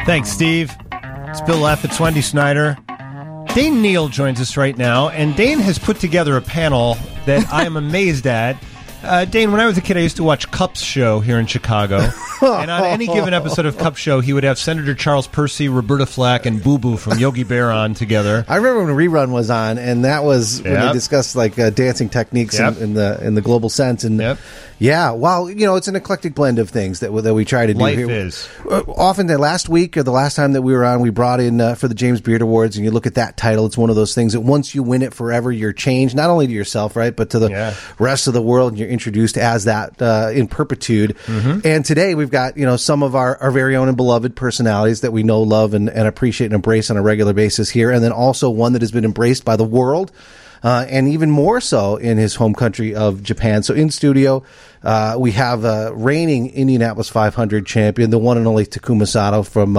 Thanks, Steve. It's Bill F. It's Wendy Snyder. Dane Neal joins us right now, and Dane has put together a panel that I am amazed at. Dane, when I was a kid, I used to watch Cup's show here in Chicago. And on any given episode of Cup's show, he would have Senator Charles Percy, Roberta Flack, and Boo Boo from Yogi Bear on together. I remember when Rerun was on, and that was when they discussed dancing techniques in the global sense. And yeah, well, it's an eclectic blend of things that we try to do Life here. Is. Often the last week or the last time that we were on, we brought in for the James Beard Awards, and you look at that title, it's one of those things that once you win it forever, you're changed, not only to yourself, right, but to the rest of the world, and you're introduced as that in perpetuity. Mm-hmm. And today we've got, some of our very own and beloved personalities that we know, love, and appreciate and embrace on a regular basis here, and then also one that has been embraced by the world. And even more so in his home country of Japan. So in studio, we have reigning Indianapolis 500 champion, the one and only Takuma Sato from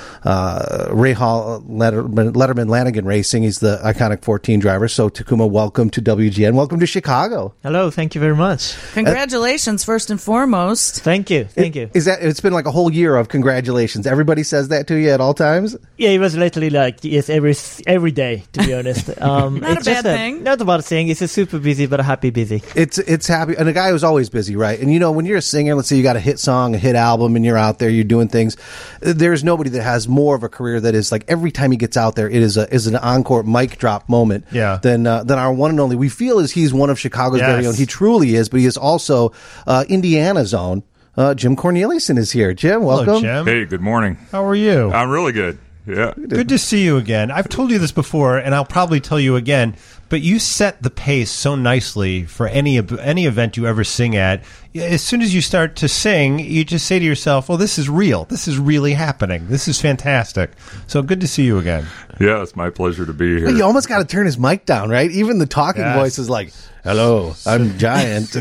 Rahal Letterman Lanigan Racing. He's the iconic 14 driver. So Takuma, welcome to WGN. Welcome to Chicago. Hello, thank you very much. Congratulations, first and foremost. Thank you. It's been like a whole year of congratulations. Everybody says that to you at all times? Yeah, it was literally every day, to be honest. Not a bad thing. Not about a thing. It's a super busy, but a happy busy. It's happy, and a guy who's always busy, right? And when you're a singer, let's say you got a hit song, a hit album, and you're out there, you're doing things. There's nobody that has more of a career that is like every time he gets out there, it is an encore mic drop moment. Yeah. Than our one and only. We feel as he's one of Chicago's very own. He truly is, but he is also Indiana's own. Jim Corneliuson is here. Jim, welcome. Hello, Jim. Hey, good morning. How are you? I'm really good. Yeah. Good to see you again. I've told you this before, and I'll probably tell you again, but you set the pace so nicely for any event you ever sing at. As soon as you start to sing, you just say to yourself, well, this is real. This is really happening. This is fantastic. So good to see you again. Yeah, it's my pleasure to be here. You almost got to turn his mic down, right? Even the talking voice is like, hello, I'm Giant.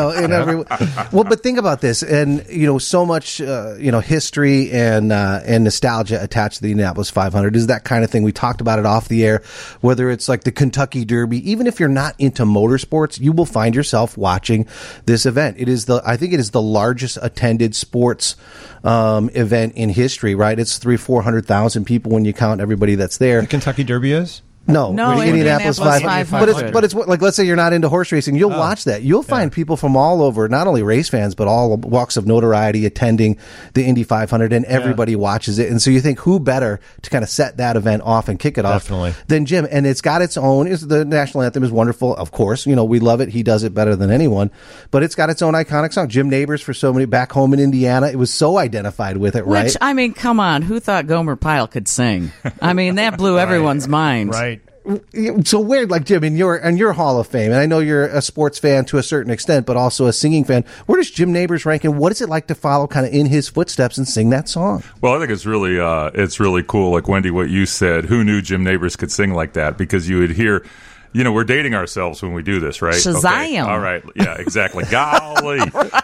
Well, but think about this, and so much history and nostalgia attached to the Indianapolis 500 is that kind of thing. We talked about it off the air, whether it's like the Kentucky Derby. Even if you're not into motorsports, you will find yourself watching this event. I think it is the largest attended sports event in history. Right? It's 400,000 people when you count everybody that's there. The Kentucky Derby is. No, Indianapolis 500. But it's like, let's say you're not into horse racing. You'll watch that. You'll find people from all over, not only race fans, but all walks of notoriety attending the Indy 500, and everybody watches it. And so you think, who better to kind of set that event off and kick it off than Jim? And it's got its own. The national anthem is wonderful, of course. We love it. He does it better than anyone. But it's got its own iconic song. Jim Nabors, for so many back home in Indiana, it was so identified with it, right? Which, come on, who thought Gomer Pyle could sing? That blew everyone's mind. Right. So weird, like Jim, in your Hall of Fame, and I know you're a sports fan to a certain extent, but also a singing fan. Where does Jim Nabors rank, and what is it like to follow kind of in his footsteps and sing that song? Well, I think it's really cool. Like Wendy, what you said, who knew Jim Nabors could sing like that? Because you would hear. We're dating ourselves when we do this, right? Shazam. Okay. All right. Yeah, exactly. Golly.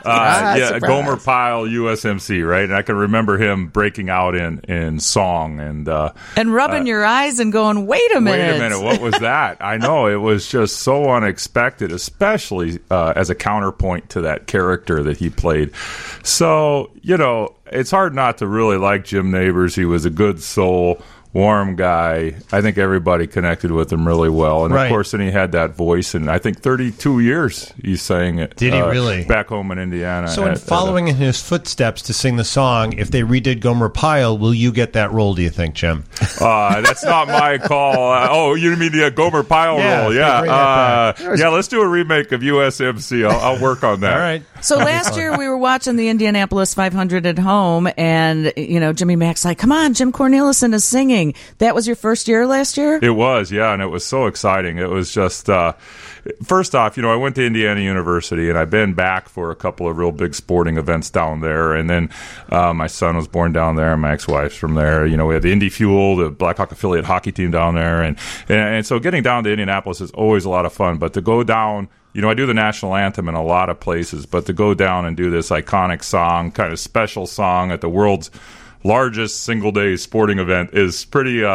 Gomer Pyle, USMC, right? And I can remember him breaking out in song and rubbing your eyes and going, wait a minute, what was that? I know. It was just so unexpected, especially as a counterpoint to that character that he played. So, it's hard not to really like Jim Nabors. He was a good soul. Warm guy. I think everybody connected with him really well. And, of course, then he had that voice. And I think 32 years he sang it. Did he really? Back home in Indiana. So in following in his footsteps to sing the song, if they redid Gomer Pyle, will you get that role, do you think, Jim? That's not my call. You mean the Gomer Pyle role? Yeah. Let's do a remake of USMC. I'll work on that. All right. So last year we were watching the Indianapolis 500 at home, and, Jimmy Mac's like, come on, Jim Corneliuson is singing. That was your first year last year? It was, yeah, and it was so exciting. It was just, first off, I went to Indiana University, and I've been back for a couple of real big sporting events down there, and then my son was born down there, and my ex-wife's from there. We have the Indy Fuel, the Blackhawk affiliate hockey team down there, and so getting down to Indianapolis is always a lot of fun, but to go down... I do the national anthem in a lot of places, but to go down and do this iconic song, kind of special song at the world's largest single-day sporting event is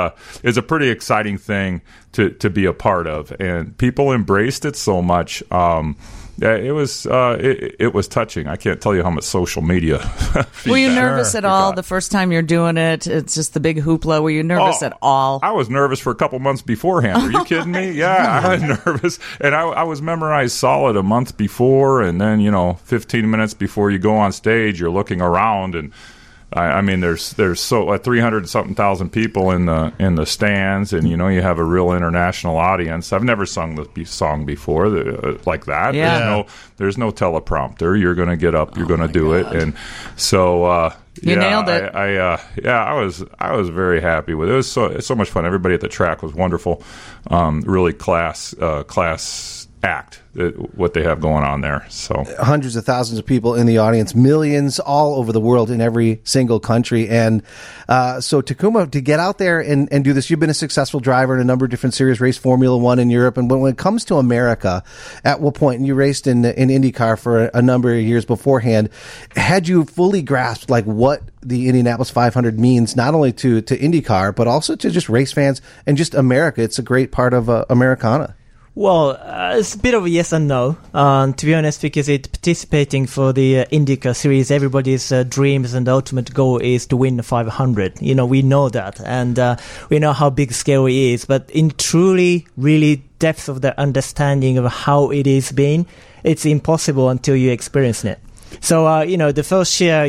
a pretty exciting thing to be a part of, and people embraced it so much. it was touching. I can't tell you how much social media. Were you nervous at all the first time you're doing it? It's just the big hoopla. Were you nervous at all? I was nervous for a couple months beforehand. Are you kidding me? Yeah, I was nervous, and I was memorized solid a month before, and then 15 minutes before you go on stage, you're looking around and. I mean, there's 300 something thousand people in the stands, and you have a real international audience. I've never sung the song before like that. Yeah. There's no teleprompter. You're going to get up. You're going to do it, and so you nailed it. I was very happy with it. It was so much fun. Everybody at the track was wonderful. Really class act what they have going on there. So hundreds of thousands of people in the audience, millions all over the world in every single country. And so Takuma, to get out there and do this, you've been a successful driver in a number of different series, raced Formula One in Europe. And when it comes to America, at what point, and you raced in IndyCar for a number of years beforehand, had you fully grasped like what the Indianapolis 500 means, not only to IndyCar, but also to just race fans and just America? It's a great part of Americana. Well, it's a bit of a yes and no, to be honest, because participating for the IndyCar series, everybody's dreams and ultimate goal is to win the 500. We know that, and we know how big scale it is, but in truly, really depth of the understanding of how it is being, it's impossible until you experience it. So, the first year,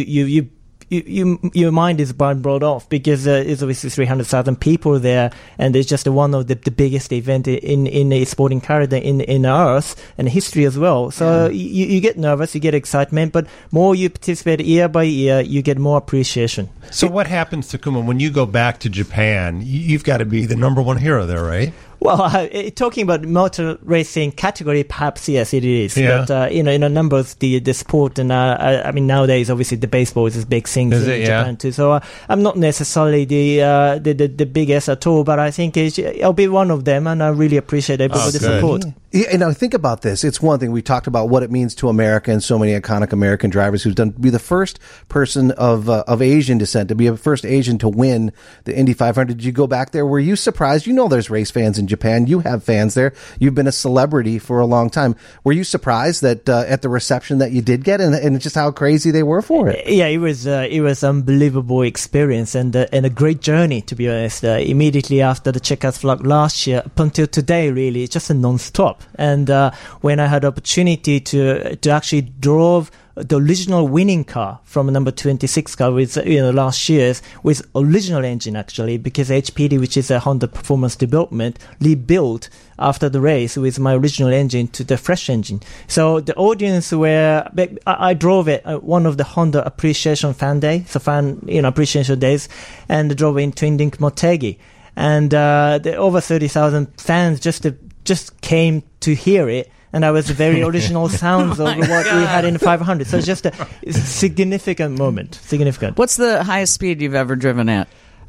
your mind is brought off because it's obviously 300,000 people there, and it's just one of the biggest event in a sporting calendar in Earth and history as well. So you get nervous, you get excitement, but more you participate year by year, you get more appreciation. So what happens, Takuma, when you go back to Japan? You've got to be the number one hero there, right? Well, talking about motor racing category, perhaps yes, it is. Yeah. But in a number of the sport, and I mean nowadays, obviously the baseball is a big thing in Japan too. So I'm not necessarily the biggest at all, but I think I'll be one of them, and I really appreciate everybody's support. Yeah, think about this. It's one thing we talked about what it means to America and so many iconic American drivers who've done. Be the first person of Asian descent to be the first Asian to win the Indy 500. Did you go back there? Were you surprised? There's race fans in Japan. You have fans there. You've been a celebrity for a long time. Were you surprised that at the reception that you did get, and just how crazy they were for it? Yeah, it was unbelievable experience and a great journey, to be honest. Immediately after the checkered flag last year, up until today, really, it's just a non-stop. And when I had opportunity to actually drove the original winning car from number 26 car with last year's with original engine actually, because HPD, which is a Honda Performance Development, rebuilt after the race with my original engine to the fresh engine. So the audience I drove it one of the Honda Appreciation Fan Day, so appreciation days, and drove in Twin Link Motegi, and the over 30,000 fans just came to hear it. And that was the very original sounds of what we had in the 500. So it's just a significant moment. Significant. What's the highest speed you've ever driven at?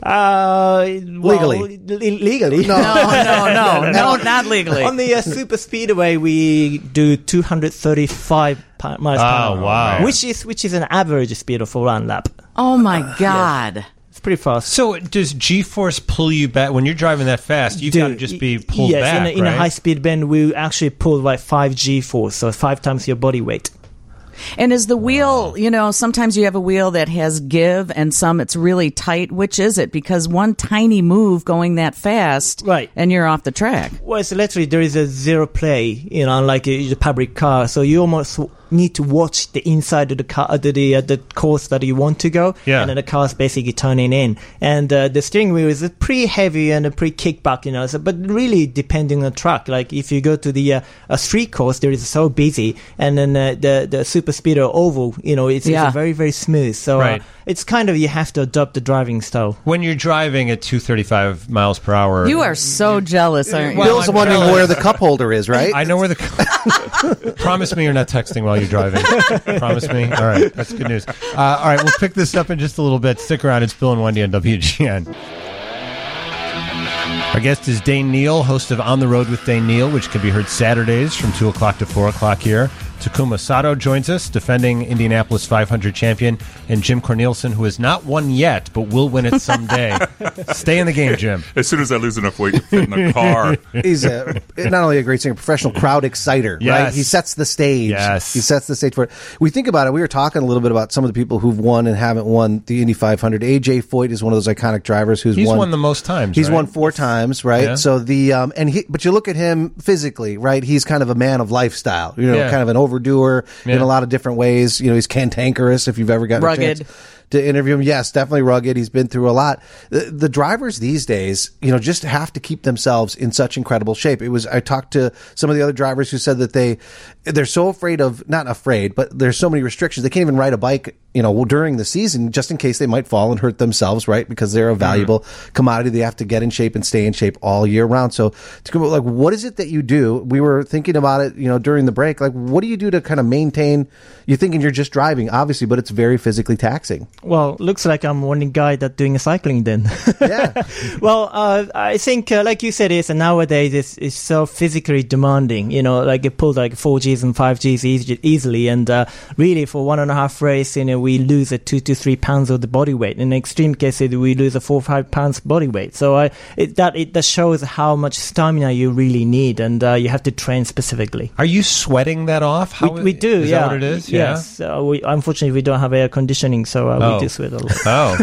Legally. Legally? No, not legally. On the super speedway, we do 235 miles per hour. Oh, wow. Which is an average speed of a one lap. Oh, my God. Yes. Pretty fast. So does G-force pull you back when you're driving that fast? You've got to just be pulled back, in a high-speed bend, we actually pull like 5 G-force, so 5 times your body weight. And is the wheel, sometimes you have a wheel that has give and some it's really tight. Which is it? Because one tiny move going that fast, right, and you're off the track. Well, it's literally there is a zero play, unlike a public car. So you almost need to watch the inside of the car, the course that you want to go, and then the car's basically turning in. And the steering wheel is pretty heavy and pretty kickback, So, but really depending on the track. Like if you go to the street course, there is so busy, and then the super speeder oval, it's very, very smooth. So it's kind of, you have to adopt the driving style. When you're driving at 235 miles per hour. You are so jealous, aren't you? Bill's wondering where the cup holder is, right? I know where the Promise me you're not texting while you're driving. Promise me? All right. That's good news. All right. We'll pick this up in just a little bit. Stick around. It's Bill and Wendy on WGN. Our guest is Dane Neal, host of On the Road with Dane Neal, which can be heard Saturdays from 2 o'clock to 4 o'clock here. Takuma Sato joins us, defending Indianapolis 500 champion, and Jim Cornelison, who has not won yet, but will win it someday. Stay in the game, Jim. As soon as I lose enough weight to fit in the car. He's not only a great singer, professional crowd exciter, right? He sets the stage. Yes. He sets the stage for it. We think about it. We were talking a little bit about some of the people who've won and haven't won the Indy 500. AJ Foyt is one of those iconic drivers He's won the most times. He's won 4 times, right? Yeah. So but you look at him physically, right? He's kind of a man of lifestyle, kind of an overdoer in a lot of different ways. He's cantankerous if you've ever gotten a chance to interview him. Yes, definitely rugged. He's been through a lot. The drivers these days, just have to keep themselves in such incredible shape. I talked to some of the other drivers who said that they're so not afraid, but there's so many restrictions. They can't even ride a bike, during the season, just in case they might fall and hurt themselves, right? Because they're a valuable commodity. They have to get in shape and stay in shape all year round. So, what is it that you do? We were thinking about it, during the break. What do you do to kind of maintain? You're thinking you're just driving, obviously, but it's very physically taxing. Well, looks like I'm one guy that's doing cycling then. Yeah. Well, I think, like you said, nowadays it's so physically demanding. You pull 4Gs and 5Gs easily, and really for 1.5 race, we lose 2 to 3 pounds of the body weight. In extreme cases, we lose 4 or 5 pounds body weight. So that shows how much stamina you really need, and you have to train specifically. Are you sweating that off? We do. Is that what it is? Yes. Unfortunately, we don't have air conditioning, so we do sweat a lot. Oh.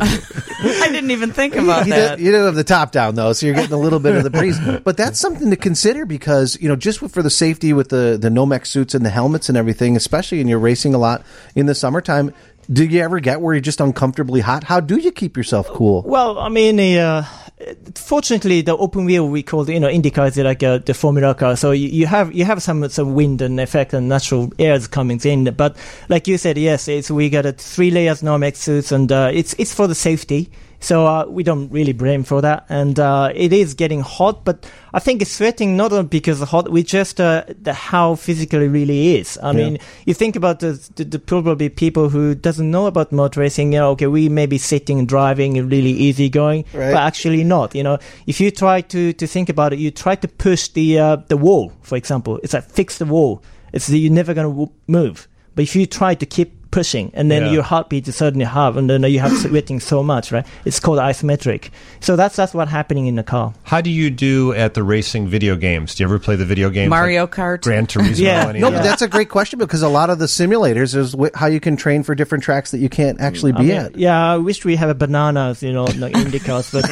I didn't even think about that. You don't have the top down, though, so you're getting a little bit of the breeze. But that's something to consider because, just for the safety with the Nomex suits and the helmets and everything, especially when you're racing a lot in the summertime, do you ever get where you're just uncomfortably hot? How do you keep yourself cool? Well, I mean, fortunately, the open wheel we call IndyCar is like the Formula car. So you have some wind and effect and natural air coming in. But like you said, yes, we got 3 layers Nomex suits, and it's for the safety. So we don't really blame for that. And it is getting hot, but I think it's sweating not because it's hot, we just how physically really is. I mean, you think about the probably people who doesn't know about motor racing, we may be sitting and driving really easy going, but actually not. If you try to think about it, you try to push the wall, for example. It's like fix the wall. You're never going to move. But if you try to keep pushing, and then your heartbeat is suddenly half, and then you have sweating so much, right? It's called isometric. So that's what's happening in the car. How do you do at the racing video games? Do you ever play the video games? Mario Kart? Gran Turismo? No, but that's a great question because a lot of the simulators is how you can train for different tracks that you can't actually be at. Yeah, I wish we have bananas, in the cars, but...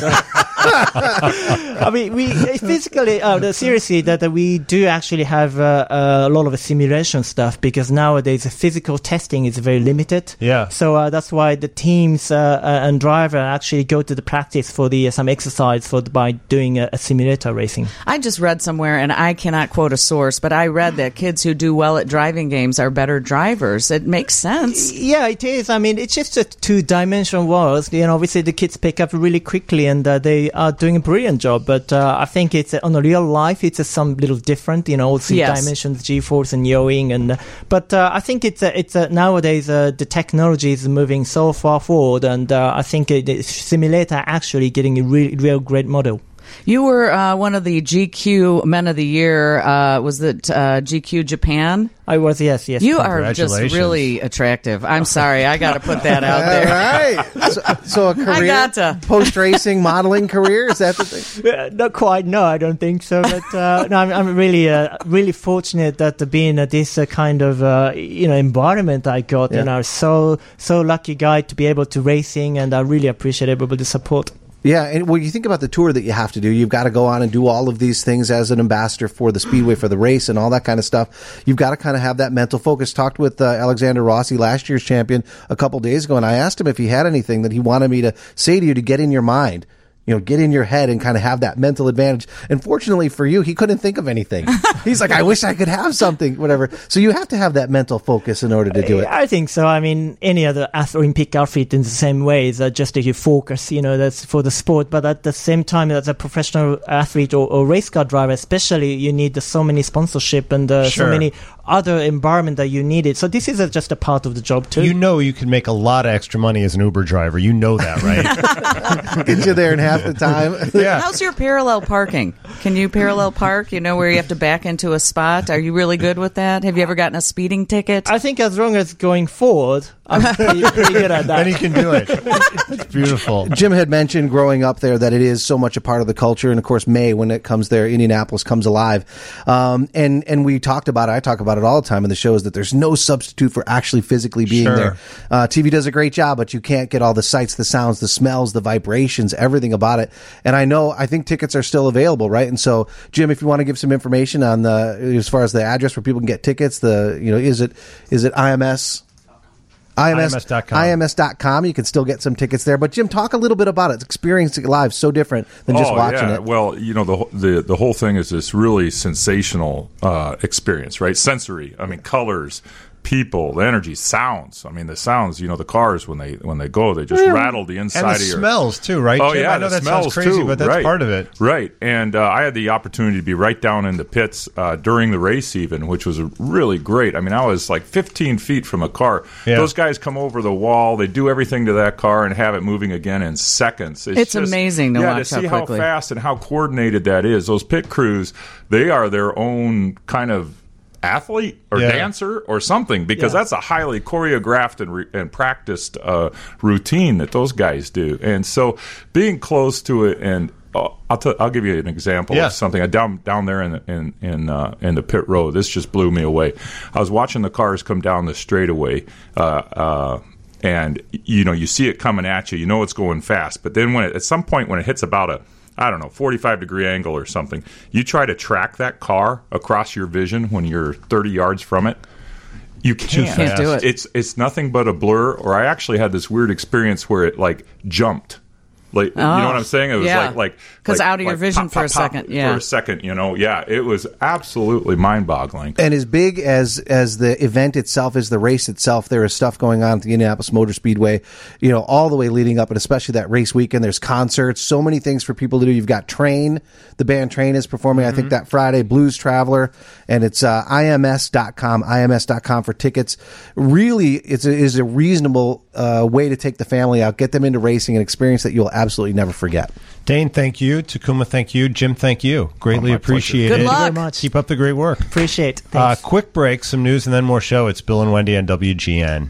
I mean, we physically, seriously, that we do actually have a lot of simulation stuff because nowadays physical testing is very limited. Yeah. So that's why the teams and driver actually go to the practice for some exercise by doing a simulator racing. I just read somewhere, and I cannot quote a source, but I read that kids who do well at driving games are better drivers. It makes sense. Yeah, it is. I mean, it's just a 2-dimensional world. Obviously the kids pick up really quickly, and they are doing a brilliant job, but I think it's on a real life it's some little different, all 3 dimensions, G-force and yaw-ing, but I think it's nowadays the technology is moving so far forward, and I think the simulator actually getting a real great model. You were one of the GQ Men of the Year. Was it GQ Japan? I was, yes. You are just really attractive. I'm sorry, I got to put that out there. All right. So a career, post-racing modeling career, is that the thing? Not quite. No, I don't think so. But no, I'm really fortunate that being this kind of environment I got, and I'm so lucky guy to be able to racing, and I really appreciate everybody's support. Yeah, and when you think about the tour that you have to do, you've got to go on and do all of these things as an ambassador for the Speedway, for the race, and all that kind of stuff. You've got to kind of have that mental focus. Talked with Alexander Rossi, last year's champion, a couple days ago, and I asked him if he had anything that he wanted me to say to you to get in your mind. Get in your head and kind of have that mental advantage. And fortunately for you, he couldn't think of anything. He's like, I wish I could have something, whatever. So you have to have that mental focus in order to do it. I think so. I mean, any other Olympic athlete in the same way is just that you focus, that's for the sport. But at the same time, as a professional athlete or race car driver, especially, you need so many sponsorship and so many other environment that you needed. So this is just a part of the job too. You know you can make a lot of extra money as an Uber driver. You know that, right? Get you there in half the time. Yeah. How's your parallel parking? Can you parallel park, where you have to back into a spot? Are you really good with that? Have you ever gotten a speeding ticket? I think as long as going forward, I'm pretty good at that. Then he can do it. It's beautiful. Jim had mentioned growing up there that it is so much a part of the culture. And of course, May, when it comes there, Indianapolis comes alive. And we talked about it. I talk about it all the time in the show, is that there's no substitute for actually physically being there. TV does a great job, but you can't get all the sights, the sounds, the smells, the vibrations, everything about it. And I think tickets are still available, right? And so, Jim, if you want to give some information on as far as the address where people can get tickets, is it IMS? IMS.com. You can still get some tickets there. But Jim, talk a little bit about it. Experiencing it live so different than just watching it. Well, the whole thing is this really sensational experience, right? Sensory. I mean, colors, people, the energy, sounds. I mean, the sounds. The cars when they go, they just rattle the inside and of your smells too, right? Oh, Jim? yeah, I know that sounds crazy, too. but that's part of it, right? And I had the opportunity to be right down in the pits during the race, even, which was really great. I mean, I was like 15 feet from a car. Yeah. Those guys come over the wall, they do everything to that car, and have it moving again in seconds. It's just amazing to watch to see how quickly. How fast and how coordinated that is. Those pit crews, they are their own kind of athlete or dancer or something, because that's a highly choreographed and practiced routine that those guys do. And so being close to it, and I'll give you an example of something. Down there in the pit road, this just blew me away. I was watching the cars come down the straightaway, and you see it coming at you. You know it's going fast, but then at some point when it hits about a 45-degree angle or something, you try to track that car across your vision when you're 30 yards from it. You can't do it. It's nothing but a blur. Or I actually had this weird experience where it jumped. You know what I'm saying? It was like because out of your vision pop, for pop, a second. for a second. It was absolutely mind-boggling. And as big as the event itself is, the race itself, there is stuff going on at the Indianapolis Motor Speedway, all the way leading up, and especially that race weekend. There's concerts, so many things for people to do. You've got Train, the band Train is performing, I think, that Friday, Blues Traveler, and it's IMS.com for tickets. Really, it is a reasonable way to take the family out, get them into racing, an experience that you'll absolutely never forget. Dane, thank you. Takuma, thank you. Jim, thank you. Greatly appreciated. Good luck. Thank you very much. Keep up the great work. Appreciate it. Thanks. Quick break, some news, and then more show. It's Bill and Wendy on WGN.